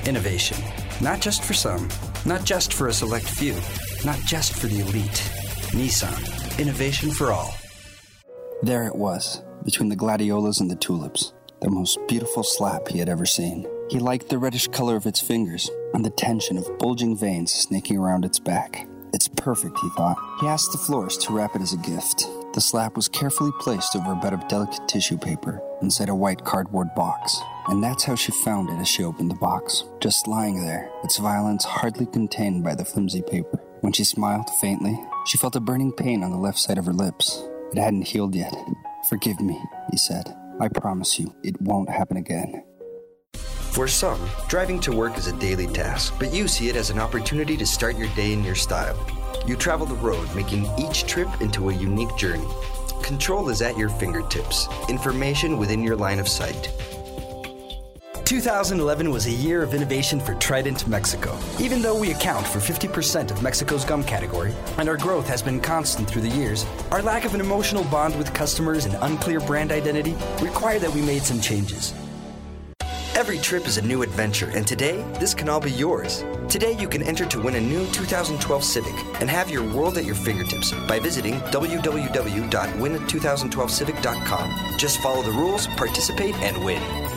Innovation. Not just for some. Not just for a select few. Not just for the elite. Nissan. Innovation for all. There it was, between the gladiolas and the tulips. The most beautiful slap he had ever seen. He liked the reddish color of its fingers and the tension of bulging veins snaking around its back. It's perfect, he thought. He asked the florist to wrap it as a gift. The slap was carefully placed over a bed of delicate tissue paper inside a white cardboard box. And that's how she found it as she opened the box. Just lying there, its violence hardly contained by the flimsy paper. When she smiled faintly, she felt a burning pain on the left side of her lips. It hadn't healed yet. "Forgive me," he said. "I promise you, it won't happen again." For some, driving to work is a daily task, but you see it as an opportunity to start your day in your style. You travel the road, making each trip into a unique journey. Control is at your fingertips, information within your line of sight. 2011 was a year of innovation for Trident Mexico. Even though we account for 50% of Mexico's gum category, and our growth has been constant through the years, our lack of an emotional bond with customers and unclear brand identity required that we made some changes. Every trip is a new adventure, and today, this can all be yours. Today, you can enter to win a new 2012 Civic and have your world at your fingertips by visiting www.win2012civic.com. Just follow the rules, participate, and win.